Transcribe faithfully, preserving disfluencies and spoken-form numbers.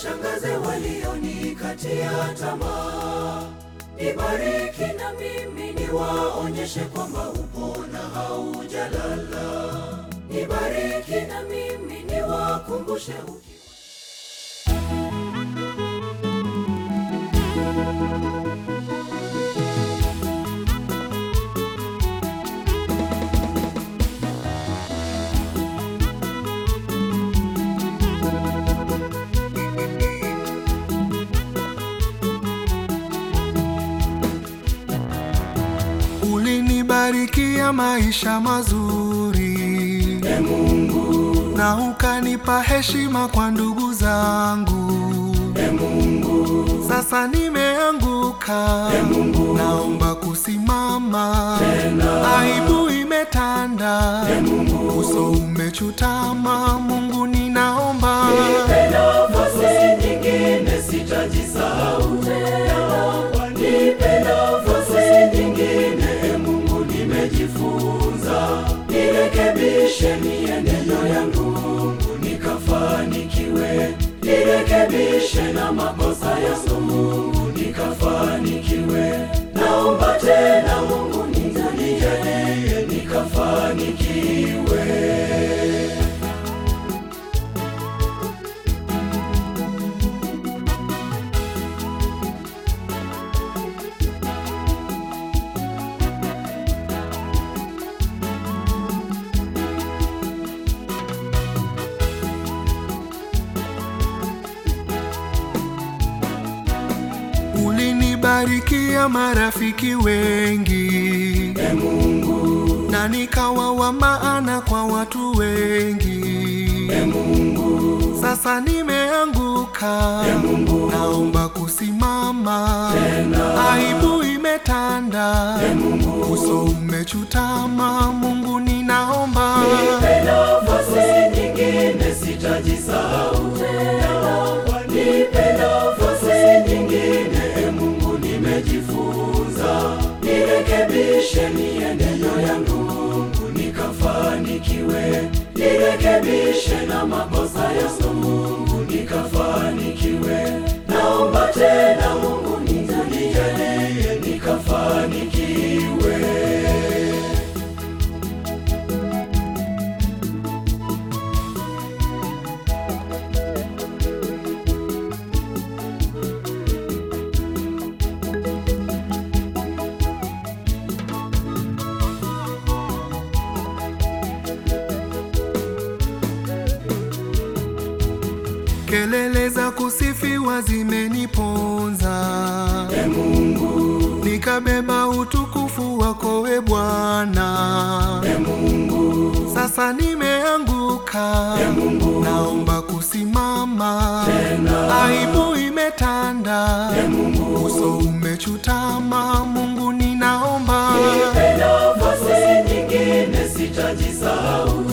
washangaze walionikatia tamaa. Nibariki na mimi niwaonyeshe kwamba upo na haujalala. Nibariki na mimi niwakumbushe ukiwa. Ulinibarikia maisha mazuri, E Mungu, na ukanipa heshima kwa ndugu zangu. E Mungu, Sasa nimeanguka, E Mungu, naomba kusimama tena. Aibu imetanda, E Mungu, uso umechutama. Mungu ninaomba, nipe nafasi nyingine, sitajisahau tena. Nipe nafasi nyingine, E Mungu, nimejifunza. Nirekebishe mienendo yangu, Mungu, nikafanikiwe. Nirekebishe na makosa yangu, Mungu, nikafanikiwe. Naomba tena Mungu, nijalie nikafanikiwe. ulinibarikia marafiki wengi, E Mungu, na nikawa wa maana kwa watu wengi. E Mungu, Sasa nimeanguka, E Mungu, naomba kusimama tena. Aibu imetanda, E Mungu, uso umechutama. Mungu ninaomba, nipe nafasi nyingine, sitajisahau tena. Nipe nafasi nyingine, E Mungu, nimejifunza. Nirekebishe mienendo yangu, Mungu, nikafanikiwe. Nirekebishe na makosa yangu, Mungu, nikafanikiwe. Naomba tena Mungu, nijalie nikafanikiwe. kelele za kusifiwa zimeniponza. E Mungu, Nikabeba utukufu wako, e Bwana. E Mungu, Sasa nimeanguka, E Mungu, naomba kusimama tena. Aibu imetanda, E Mungu, uso umechutama. Mungu ninaomba, nipe nafasi nyingine, sitajisahau